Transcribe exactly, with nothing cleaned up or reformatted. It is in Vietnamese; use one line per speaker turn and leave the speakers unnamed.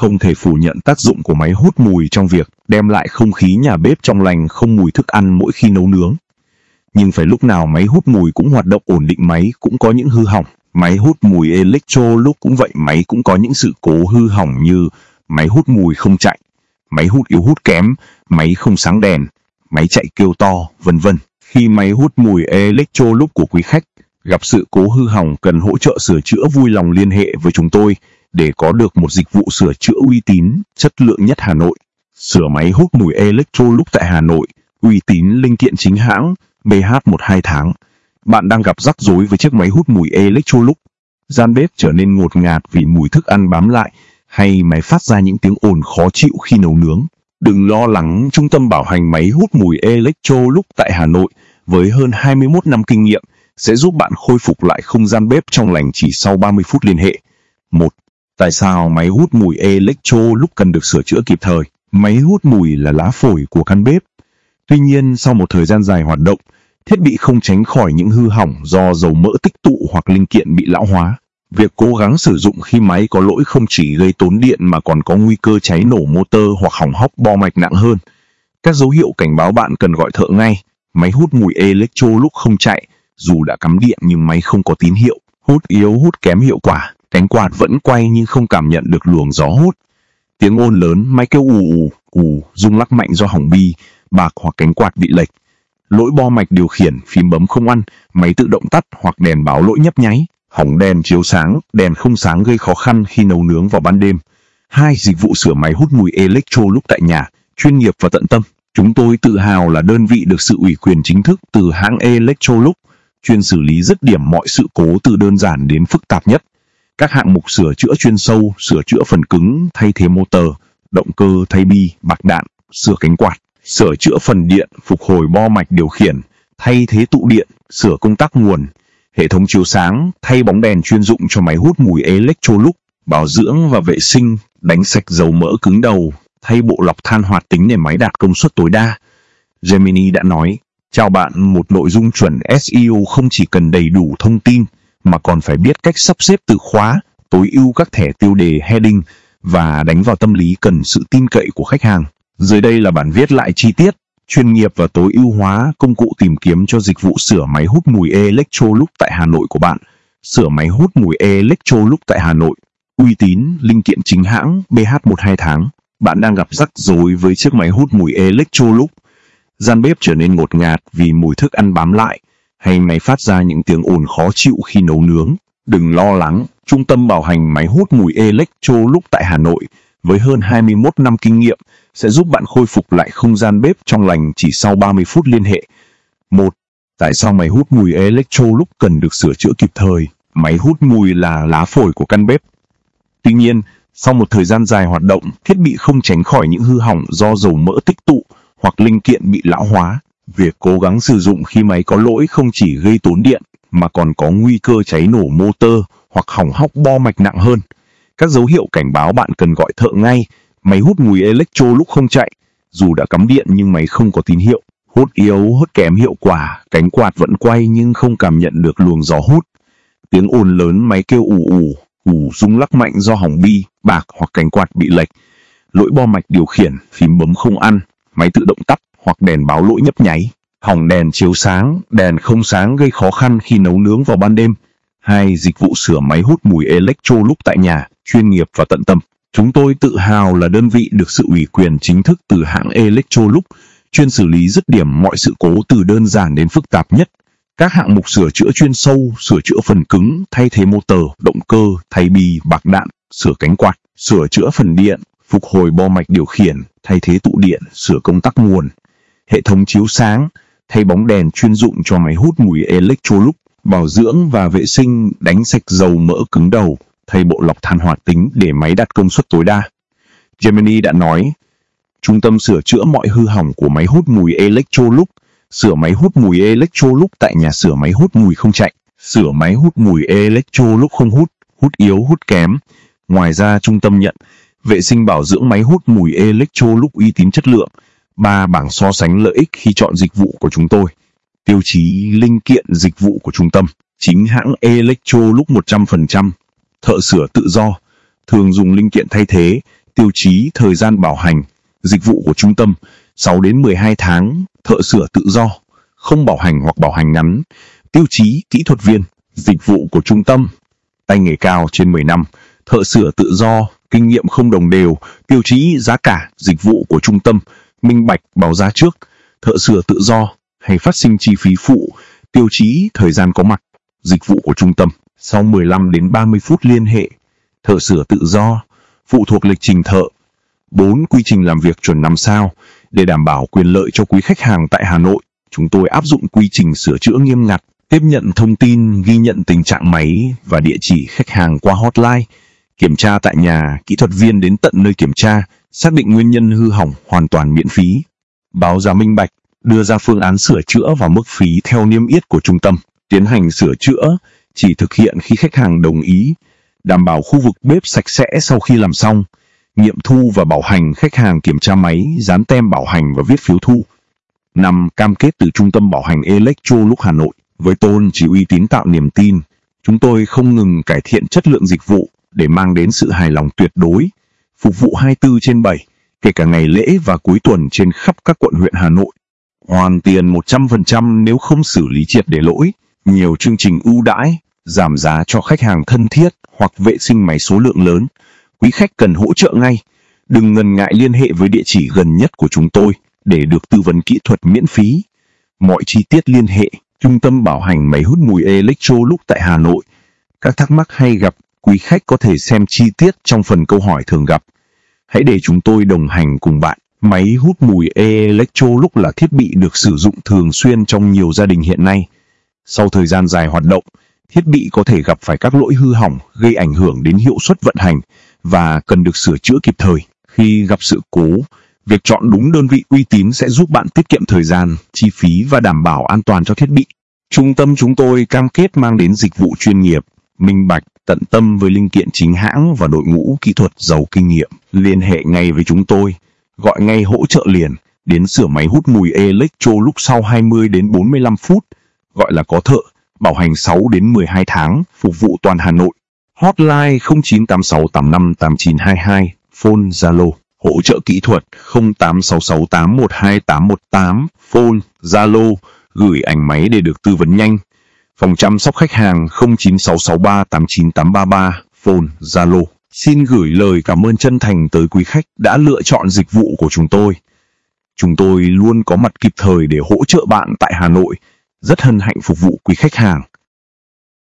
Không thể phủ nhận tác dụng của máy hút mùi trong việc đem lại không khí nhà bếp trong lành, không mùi thức ăn mỗi khi nấu nướng. Nhưng phải lúc nào máy hút mùi cũng hoạt động ổn định, máy cũng có những hư hỏng. Máy hút mùi Electrolux cũng vậy, máy cũng có những sự cố hư hỏng như máy hút mùi không chạy, máy hút yếu hút kém, máy không sáng đèn, máy chạy kêu to, vân vân. Khi máy hút mùi Electrolux của quý khách gặp sự cố hư hỏng cần hỗ trợ sửa chữa, vui lòng liên hệ với chúng tôi để có được một dịch vụ sửa chữa uy tín, chất lượng nhất Hà Nội. Sửa máy hút mùi Electrolux tại Hà Nội, uy tín, linh kiện chính hãng, bê hát một hai tháng. Bạn đang gặp rắc rối với chiếc máy hút mùi Electrolux, gian bếp trở nên ngột ngạt vì mùi thức ăn bám lại, hay máy phát ra những tiếng ồn khó chịu khi nấu nướng? Đừng lo lắng, Trung tâm bảo hành máy hút mùi Electrolux tại Hà Nội với hơn hai mươi mốt năm kinh nghiệm sẽ giúp bạn khôi phục lại không gian bếp trong lành chỉ sau ba mươi phút. Liên hệ. một. Tại sao máy hút mùi Electrolux cần được sửa chữa kịp thời? Máy hút mùi là lá phổi của căn bếp. Tuy nhiên, sau một thời gian dài hoạt động, thiết bị không tránh khỏi những hư hỏng do dầu mỡ tích tụ hoặc linh kiện bị lão hóa. Việc cố gắng sử dụng khi máy có lỗi không chỉ gây tốn điện mà còn có nguy cơ cháy nổ motor hoặc hỏng hóc bo mạch nặng hơn. Các dấu hiệu cảnh báo bạn cần gọi thợ ngay. Máy hút mùi Electrolux không chạy, dù đã cắm điện nhưng máy không có tín hiệu. Hút yếu, hút kém hiệu quả. Cánh quạt vẫn quay nhưng không cảm nhận được luồng gió hút. Tiếng ồn lớn, máy kêu ù ù, ù, rung lắc mạnh do hỏng bi, bạc hoặc cánh quạt bị lệch. Lỗi bo mạch điều khiển, phím bấm không ăn, máy tự động tắt hoặc đèn báo lỗi nhấp nháy. Hỏng đèn chiếu sáng, đèn không sáng gây khó khăn khi nấu nướng vào ban đêm. hai. Dịch vụ sửa máy hút mùi Electrolux tại nhà, chuyên nghiệp và tận tâm. Chúng tôi tự hào là đơn vị được sự ủy quyền chính thức từ hãng Electrolux, chuyên xử lý dứt điểm mọi sự cố từ đơn giản đến phức tạp nhất. Các hạng mục sửa chữa chuyên sâu, sửa chữa phần cứng, thay thế motor, động cơ, thay bi, bạc đạn, sửa cánh quạt, sửa chữa phần điện, phục hồi bo mạch điều khiển, thay thế tụ điện, sửa công tắc nguồn, hệ thống chiếu sáng, thay bóng đèn chuyên dụng cho máy hút mùi Electrolux, bảo dưỡng và vệ sinh, đánh sạch dầu mỡ cứng đầu, thay bộ lọc than hoạt tính để máy đạt công suất tối đa. Gemini đã nói, chào bạn, một nội dung chuẩn ét e o không chỉ cần đầy đủ thông tin, mà còn phải biết cách sắp xếp từ khóa, tối ưu các thẻ tiêu đề heading và đánh vào tâm lý cần sự tin cậy của khách hàng. Dưới đây là bản viết lại chi tiết, chuyên nghiệp và tối ưu hóa công cụ tìm kiếm cho dịch vụ sửa máy hút mùi Electrolux tại Hà Nội của bạn. Sửa máy hút mùi Electrolux tại Hà Nội, uy tín, linh kiện chính hãng, bê hát một hai tháng. Bạn đang gặp rắc rối với chiếc máy hút mùi Electrolux, gian bếp trở nên ngột ngạt vì mùi thức ăn bám lại, hay máy phát ra những tiếng ồn khó chịu khi nấu nướng? Đừng lo lắng, Trung tâm bảo hành máy hút mùi Electrolux tại Hà Nội với hơn hai mươi mốt năm kinh nghiệm sẽ giúp bạn khôi phục lại không gian bếp trong lành chỉ sau ba mươi phút. Liên hệ. một. Tại sao máy hút mùi Electrolux cần được sửa chữa kịp thời? Máy hút mùi là lá phổi của căn bếp. Tuy nhiên, sau một thời gian dài hoạt động, thiết bị không tránh khỏi những hư hỏng do dầu mỡ tích tụ hoặc linh kiện bị lão hóa. Việc cố gắng sử dụng khi máy có lỗi không chỉ gây tốn điện mà còn có nguy cơ cháy nổ motor hoặc hỏng hóc bo mạch nặng hơn. Các dấu hiệu cảnh báo bạn cần gọi thợ ngay. Máy hút mùi Electrolux không chạy, dù đã cắm điện nhưng máy không có tín hiệu. Hút yếu, hút kém hiệu quả, cánh quạt vẫn quay nhưng không cảm nhận được luồng gió hút. Tiếng ồn lớn, máy kêu ù ù, ù, rung lắc mạnh do hỏng bi, bạc hoặc cánh quạt bị lệch. Lỗi bo mạch điều khiển, phím bấm không ăn, máy tự động tắt hoặc đèn báo lỗi nhấp nháy. Hỏng đèn chiếu sáng, đèn không sáng gây khó khăn khi nấu nướng vào ban đêm. hai. Dịch vụ sửa máy hút mùi Electrolux tại nhà, chuyên nghiệp và tận tâm. Chúng tôi tự hào là đơn vị được sự ủy quyền chính thức từ hãng Electrolux, chuyên xử lý dứt điểm mọi sự cố từ đơn giản đến phức tạp nhất. Các hạng mục sửa chữa chuyên sâu, sửa chữa phần cứng, thay thế motor, động cơ, thay bi, bạc đạn, sửa cánh quạt, sửa chữa phần điện, phục hồi bo mạch điều khiển, thay thế tụ điện, sửa công tắc nguồn, hệ thống chiếu sáng, thay bóng đèn chuyên dụng cho máy hút mùi Electrolux, bảo dưỡng và vệ sinh, đánh sạch dầu mỡ cứng đầu, thay bộ lọc than hoạt tính để máy đạt công suất tối đa. Gemini đã nói, trung tâm sửa chữa mọi hư hỏng của máy hút mùi Electrolux, sửa máy hút mùi Electrolux tại nhà, sửa máy hút mùi không chạy, sửa máy hút mùi Electrolux không hút, hút yếu, hút kém. Ngoài ra, trung tâm nhận vệ sinh bảo dưỡng máy hút mùi Electrolux uy tín chất lượng. ba. Bảng so sánh lợi ích khi chọn dịch vụ của chúng tôi. Tiêu chí linh kiện dịch vụ của trung tâm. Chính hãng Electrolux một trăm phần trăm. Thợ sửa tự do, thường dùng linh kiện thay thế, Tiêu chí thời gian bảo hành, dịch vụ của trung tâm sáu đến mười hai tháng, thợ sửa tự do, không bảo hành hoặc bảo hành ngắn. Tiêu chí kỹ thuật viên, dịch vụ của trung tâm, tay nghề cao trên mười năm, thợ sửa tự do, kinh nghiệm không đồng đều. Tiêu chí giá cả, dịch vụ của trung tâm, minh bạch, báo giá trước, thợ sửa tự do hay phát sinh chi phí phụ. Tiêu chí thời gian có mặt, dịch vụ của trung tâm, sau mười lăm đến ba mươi phút liên hệ, thợ sửa tự do, phụ thuộc lịch trình thợ. bốn. Quy trình làm việc chuẩn năm sao. Để đảm bảo quyền lợi cho quý khách hàng tại Hà Nội, chúng tôi áp dụng quy trình sửa chữa nghiêm ngặt, tiếp nhận thông tin, ghi nhận tình trạng máy và địa chỉ khách hàng qua hotline, kiểm tra tại nhà, kỹ thuật viên đến tận nơi kiểm tra, xác định nguyên nhân hư hỏng hoàn toàn miễn phí. Báo giá minh bạch, đưa ra phương án sửa chữa và mức phí theo niêm yết của trung tâm. Tiến hành sửa chữa chỉ thực hiện khi khách hàng đồng ý, đảm bảo khu vực bếp sạch sẽ sau khi làm xong. Nghiệm thu và bảo hành, khách hàng kiểm tra máy, dán tem bảo hành và viết phiếu thu. năm. Cam kết từ Trung tâm Bảo hành Electrolux Hà Nội. Với tôn chỉ uy tín tạo niềm tin, chúng tôi không ngừng cải thiện chất lượng dịch vụ để mang đến sự hài lòng tuyệt đối. Phục vụ hai mươi tư trên bảy, kể cả ngày lễ và cuối tuần trên khắp các quận huyện Hà Nội. Hoàn tiền một trăm phần trăm nếu không xử lý triệt để lỗi. Nhiều chương trình ưu đãi, giảm giá cho khách hàng thân thiết hoặc vệ sinh máy số lượng lớn. Quý khách cần hỗ trợ ngay, đừng ngần ngại liên hệ với địa chỉ gần nhất của chúng tôi để được tư vấn kỹ thuật miễn phí. Mọi chi tiết liên hệ Trung tâm Bảo hành máy hút mùi Electrolux tại Hà Nội. Các thắc mắc hay gặp, quý khách có thể xem chi tiết trong phần câu hỏi thường gặp. Hãy để chúng tôi đồng hành cùng bạn. Máy hút mùi Electrolux là thiết bị được sử dụng thường xuyên trong nhiều gia đình hiện nay. Sau thời gian dài hoạt động, thiết bị có thể gặp phải các lỗi hư hỏng gây ảnh hưởng đến hiệu suất vận hành và cần được sửa chữa kịp thời. Khi gặp sự cố, việc chọn đúng đơn vị uy tín sẽ giúp bạn tiết kiệm thời gian, chi phí và đảm bảo an toàn cho thiết bị. Trung tâm chúng tôi cam kết mang đến dịch vụ chuyên nghiệp, minh bạch, tận tâm với linh kiện chính hãng và đội ngũ kỹ thuật giàu kinh nghiệm. Liên hệ ngay với chúng tôi, gọi ngay hỗ trợ liền, đến sửa máy hút mùi Electrolux sau hai mươi đến bốn mươi lăm phút, gọi là có thợ, bảo hành sáu đến mười hai tháng, phục vụ toàn Hà Nội. Hotline không chín tám sáu tám năm tám chín hai hai, phone Zalo. Hỗ trợ kỹ thuật không tám sáu sáu tám một hai tám một tám, phone Zalo. Gửi ảnh máy để được tư vấn nhanh. Phòng chăm sóc khách hàng không chín sáu sáu ba tám chín tám ba ba, phone Zalo. Xin gửi lời cảm ơn chân thành tới quý khách đã lựa chọn dịch vụ của chúng tôi. Chúng tôi luôn có mặt kịp thời để hỗ trợ bạn tại Hà Nội. Rất hân hạnh phục vụ quý khách hàng.